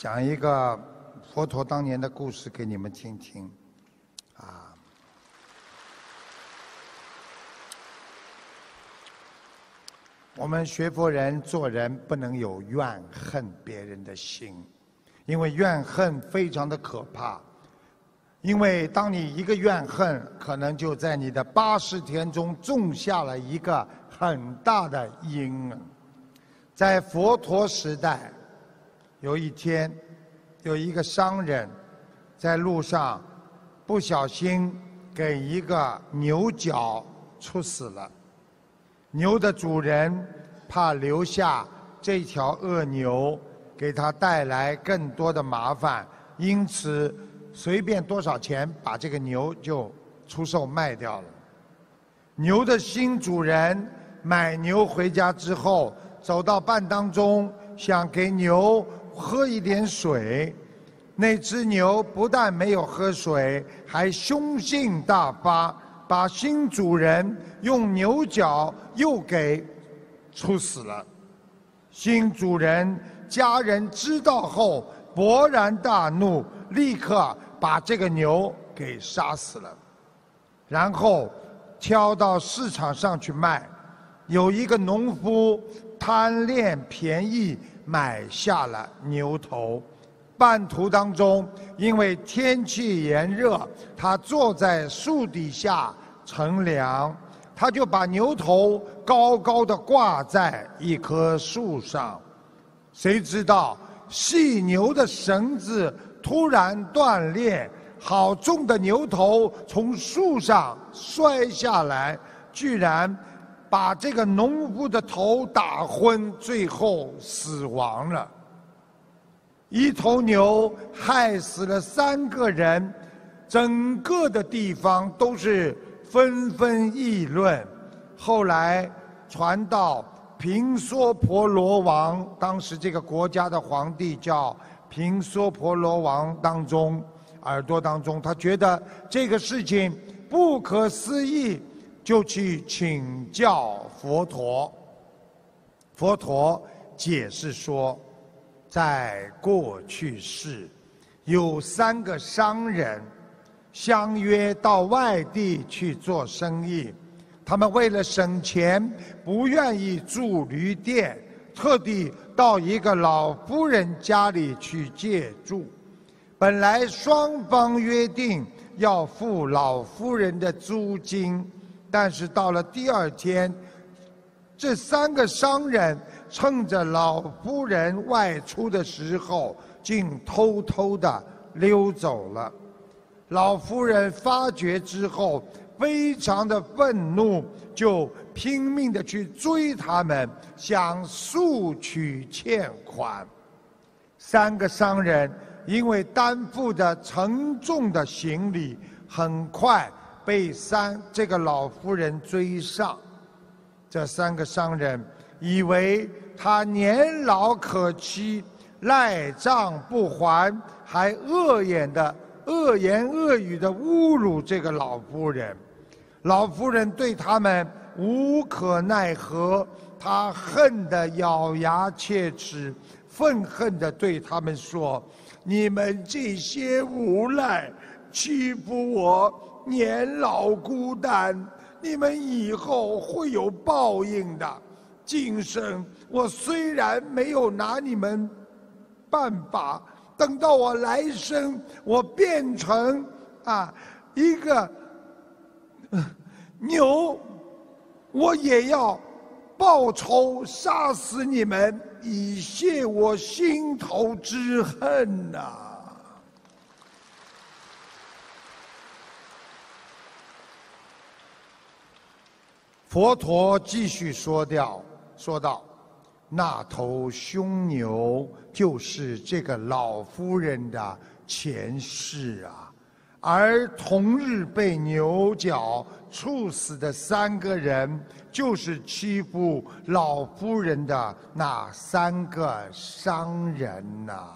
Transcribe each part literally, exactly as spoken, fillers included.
讲一个佛陀当年的故事给你们听听，啊，我们学佛人做人不能有怨恨别人的心，因为怨恨非常的可怕。因为当你一个怨恨，可能就在你的八十天中种下了一个很大的因。在佛陀时代，有一天，有一个商人在路上不小心给一个牛角处死了。牛的主人怕留下这条恶牛给他带来更多的麻烦，因此随便多少钱把这个牛就出售卖掉了。牛的新主人买牛回家之后，走到半当中想给牛喝一点水，那只牛不但没有喝水，还凶性大发，把新主人用牛角又给处死了。新主人家人知道后勃然大怒，立刻把这个牛给杀死了，然后挑到市场上去卖。有一个农夫贪恋便宜，买下了牛头。半途当中，因为天气炎热，他坐在树底下乘凉，他就把牛头高高的挂在一棵树上。谁知道系牛的绳子突然断裂，好重的牛头从树上摔下来，居然把这个农夫的头打昏，最后死亡了。一头牛害死了三个人，整个的地方都是纷纷议论。后来传到频娑婆罗王，当时这个国家的皇帝叫频娑婆罗王当中，耳朵当中，他觉得这个事情不可思议，就去请教佛陀。佛陀解释说，在过去世，有三个商人相约到外地去做生意，他们为了省钱，不愿意住旅店，特地到一个老夫人家里去借住。本来双方约定要付老夫人的租金，但是到了第二天，这三个商人趁着老夫人外出的时候，竟偷偷地溜走了。老夫人发觉之后，非常的愤怒，就拼命地去追他们，想诉取欠款。三个商人因为担负着沉重的行李，很快被三这个老夫人追上。这三个商人以为他年老可欺，赖账不还，还恶言的恶言恶语的侮辱这个老夫人。老夫人对他们无可奈何，她恨得咬牙切齿，愤恨地对他们说：你们这些无赖，欺负我年老孤单，你们以后会有报应的。今生我虽然没有拿你们办法，等到我来生我变成啊一个、呃、牛，我也要报仇，杀死你们，以泄我心头之恨呐、啊！佛陀继续说掉，说道：那头凶牛就是这个老夫人的前世啊，而同日被牛角处死的三个人，就是欺负老夫人的那三个商人呐、啊。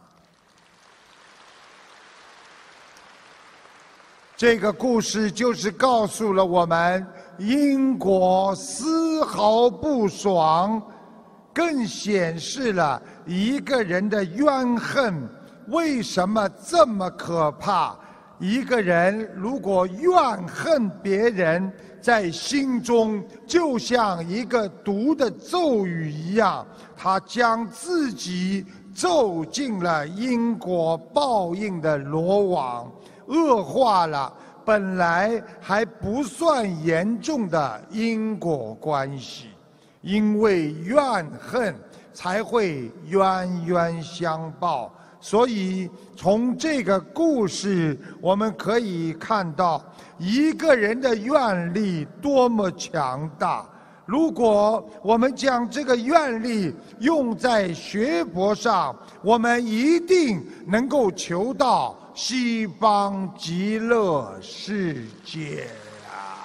这个故事就是告诉了我们，因果丝毫不爽， 更显示了一个人的怨恨为什么这么可怕。一个人如果怨恨别人，在心中就像一个毒的咒语一样，他将自己咒进了因果报应的罗网，恶化了本来还不算严重的因果关系。因为怨恨才会冤冤相报。所以从这个故事我们可以看到一个人的愿力多么强大。如果我们将这个愿力用在学佛上，我们一定能够求到西方极乐世界啊！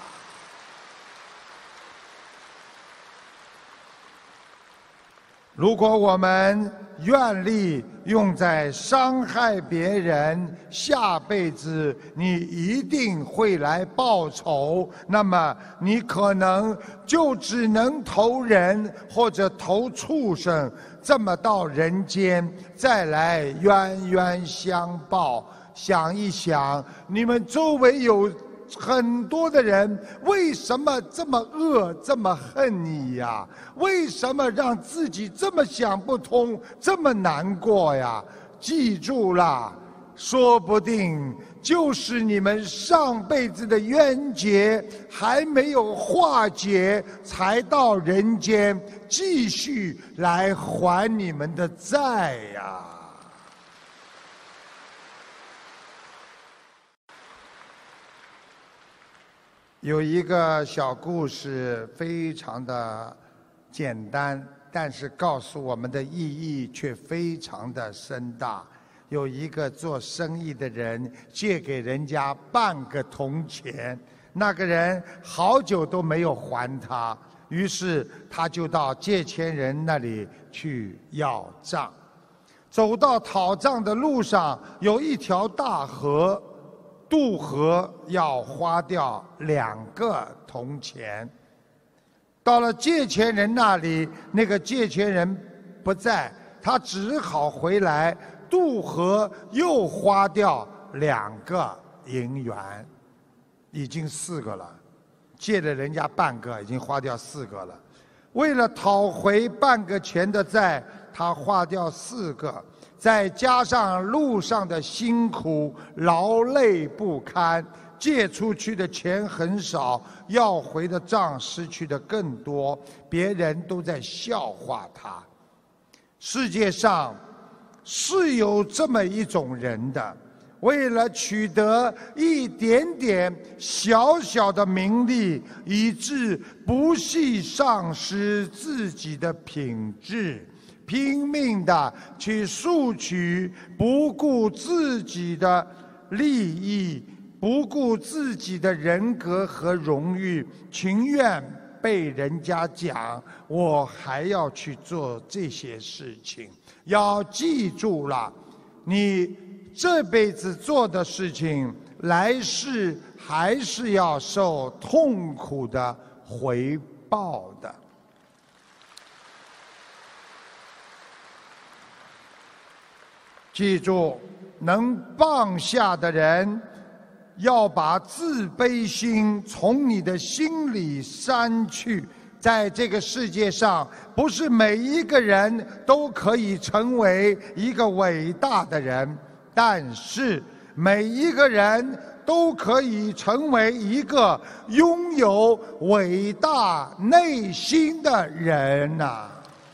如果我们愿力用在伤害别人，下辈子你一定会来报仇，那么你可能就只能投人或者投畜生，这么到人间再来冤冤相报。想一想，你们周围有很多的人为什么这么恶，这么恨你呀？为什么让自己这么想不通，这么难过呀？记住了，说不定就是你们上辈子的冤结还没有化解，才到人间继续来还你们的债呀。有一个小故事，非常的简单，但是告诉我们的意义却非常的深大。有一个做生意的人借给人家半个铜钱，那个人好久都没有还他，于是他就到借钱人那里去要账。走到讨账的路上，有一条大河，渡河要花掉两个铜钱。到了借钱人那里，那个借钱人不在，他只好回来渡河，又花掉两个银元，已经四个了。借了人家半个，已经花掉四个了。为了讨回半个钱的债，他花掉四个，再加上路上的辛苦劳累不堪，借出去的钱很少，要回的账失去的更多，别人都在笑话他。世界上是有这么一种人的，为了取得一点点小小的名利，以致不惜丧失自己的品质，拼命地去索取，不顾自己的利益，不顾自己的人格和荣誉，情愿被人家讲，我还要去做这些事情。要记住了，你这辈子做的事情，来世还是要受痛苦的回报的。记住，能放下的人，要把自卑心从你的心里删去。在这个世界上，不是每一个人都可以成为一个伟大的人，但是每一个人都可以成为一个拥有伟大内心的人呐！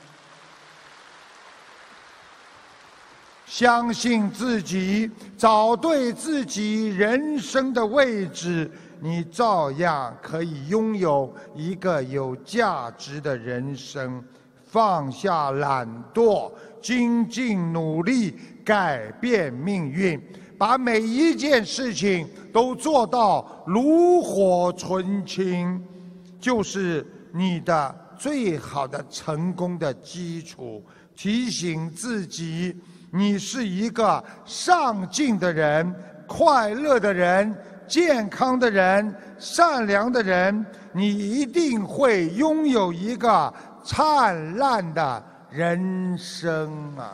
相信自己，找对自己人生的位置，你照样可以拥有一个有价值的人生。放下懒惰，精进努力，改变命运，把每一件事情都做到炉火纯青，就是你的最好的成功的基础。提醒自己，你是一个上进的人，快乐的人，健康的人，善良的人，你一定会拥有一个灿烂的人生啊！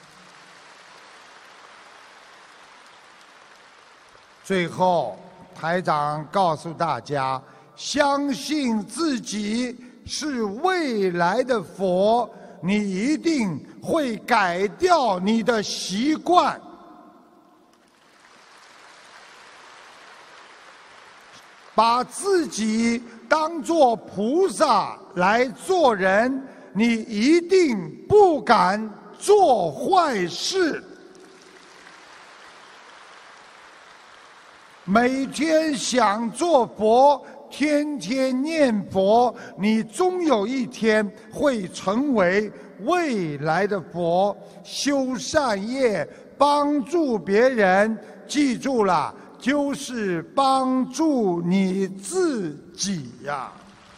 最后，台长告诉大家：相信自己是未来的佛，你一定会改掉你的习惯。把自己当作菩萨来做人，你一定不敢做坏事。每天想做佛，天天念佛，你终有一天会成为未来的佛。修善业，帮助别人，记住了，就是帮助你自己呀！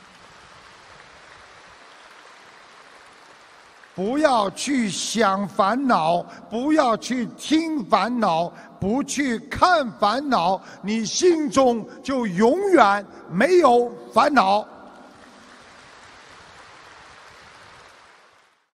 不要去想烦恼，不要去听烦恼，不去看烦恼，你心中就永远没有烦恼。